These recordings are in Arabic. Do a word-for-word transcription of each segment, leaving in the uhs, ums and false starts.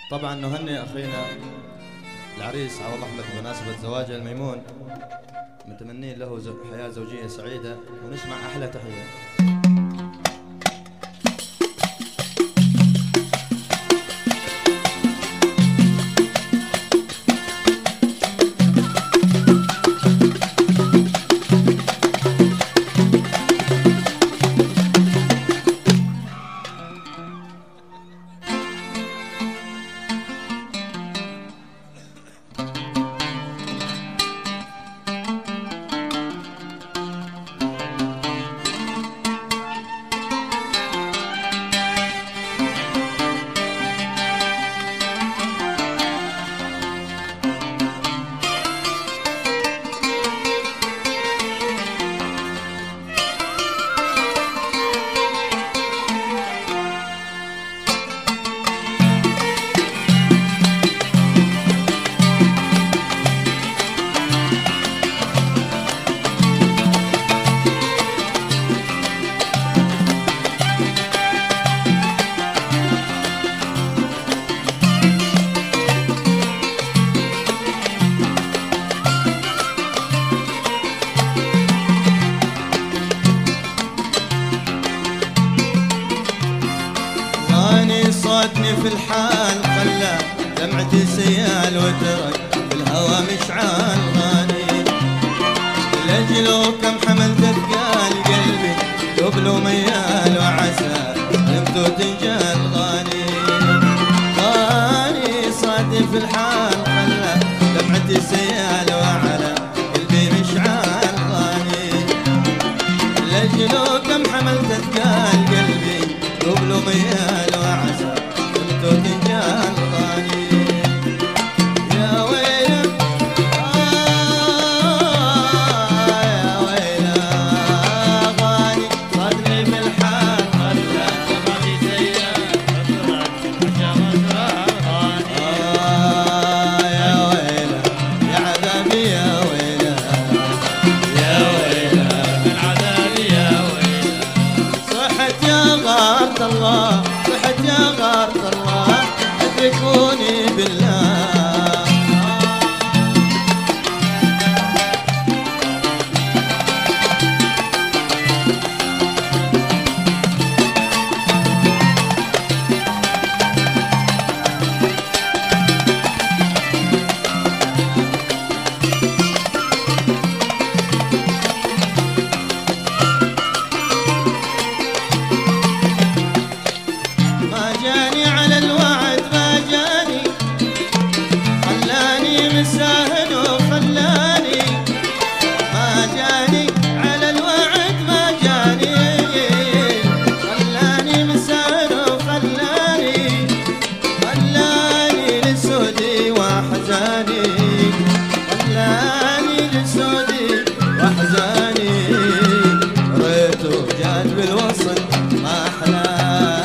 طبعا نهنئ اخينا العريس عوض احمد بمناسبه زواجه الميمون، متمنين له حياه زوجيه سعيده، ونسمع احلى تحيه. صادني في الحال خلى دمعتي سيال وترك بالهوى مشعال غالي، لاجله كم حملت اثقال قلبي قبله ميال وعسى قيمته تنجال غالي. غالي صادني في الحال خلى دمعتي سيال وعلى قلبي مشعال غالي، لاجله كم حملت اثقال قلبي قبله ميال وعسى تنجال غالي. يا ويله آه يا ويله غالي صدري بالحال خلى دمعتي سيال غالي. آه يا ويله يا عذابي يا ويله يا ويله من عذابي يا ويله. صحت يا غارة الله صحت يا غارة الله ادركوني بالله. ما جاني على الوعد ما جاني خلاني مساهل وخلاني، ما جاني على الوعد ما جاني خلاني مساهل وخلاني، خلاني لسودي وحزاني خلاني لسودي وحزاني. ريته جات بالوصل ما أحلاه.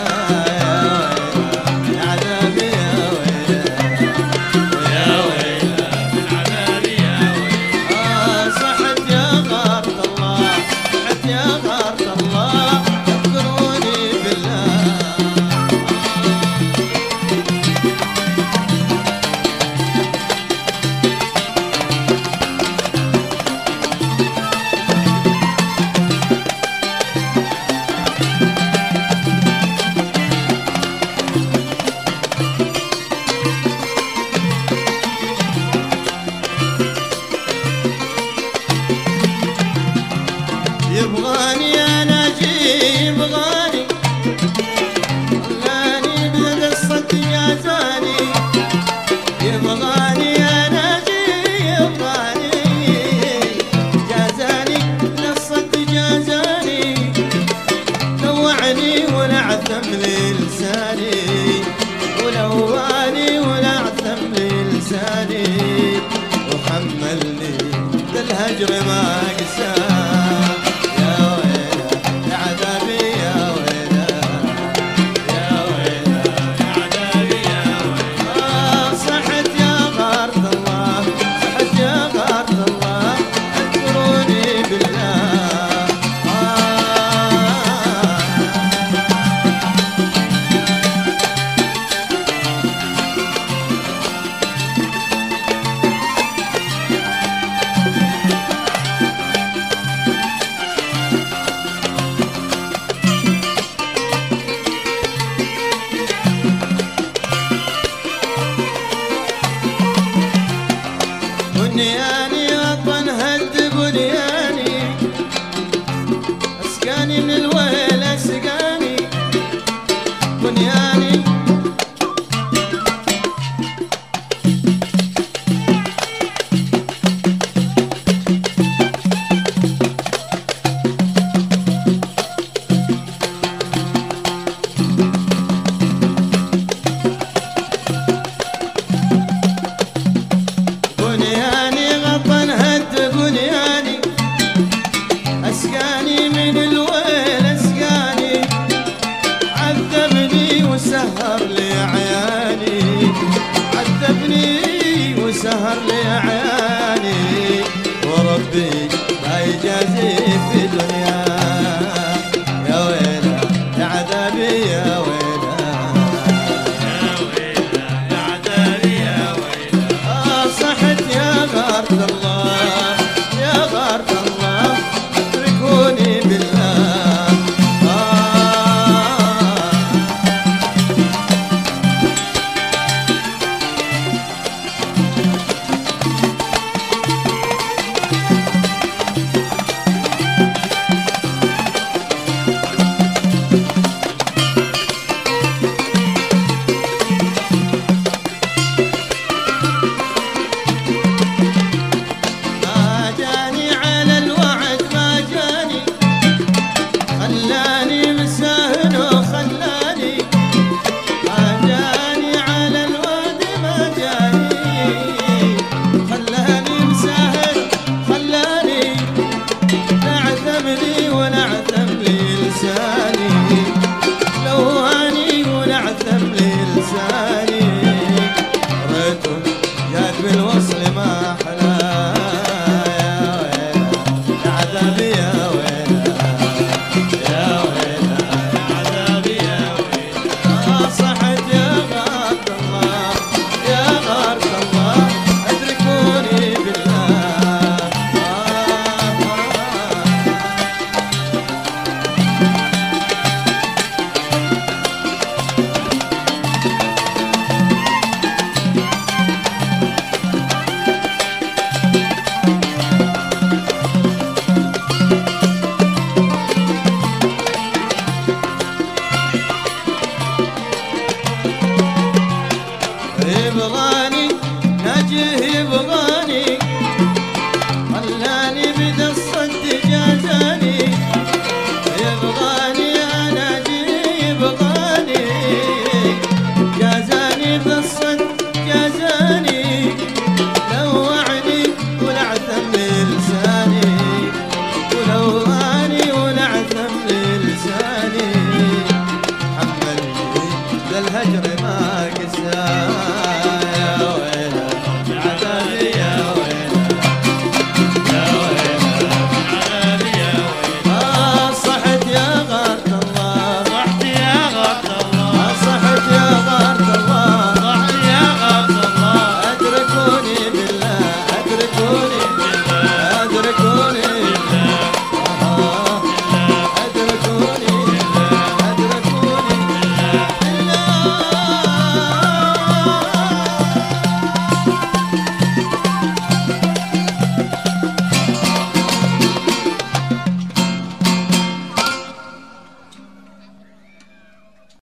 يبغاني انا اجيب